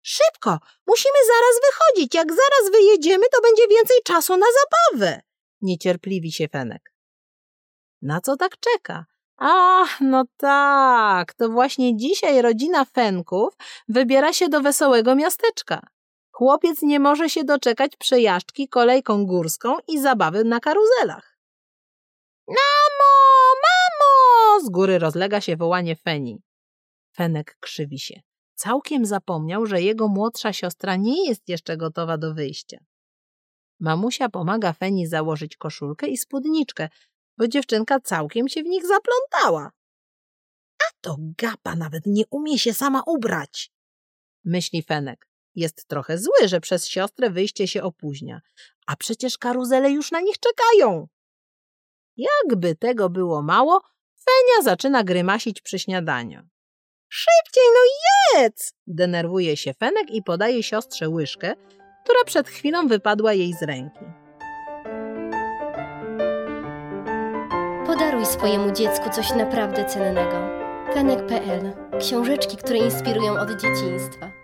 Szybko, musimy zaraz wychodzić. Jak zaraz wyjedziemy, to będzie więcej czasu na zabawę. Niecierpliwi się Fenek. Na co tak czeka? Ach, no tak, to właśnie dzisiaj rodzina Fenków wybiera się do wesołego miasteczka. Chłopiec nie może się doczekać przejażdżki kolejką górską i zabawy na karuzelach. Mamo, mamo! Z góry rozlega się wołanie Feni. Fenek krzywi się. Całkiem zapomniał, że jego młodsza siostra nie jest jeszcze gotowa do wyjścia. Mamusia pomaga Feni założyć koszulkę i spódniczkę, bo dziewczynka całkiem się w nich zaplątała. A to gapa nawet nie umie się sama ubrać, myśli Fenek. Jest trochę zły, że przez siostrę wyjście się opóźnia, a przecież karuzele już na nich czekają. Jakby tego było mało, Fenia zaczyna grymasić przy śniadaniu. Szybciej, no jedz! Denerwuje się Fenek i podaje siostrze łyżkę, która przed chwilą wypadła jej z ręki. Podaruj swojemu dziecku coś naprawdę cennego. Fenek.pl. Książeczki, które inspirują od dzieciństwa.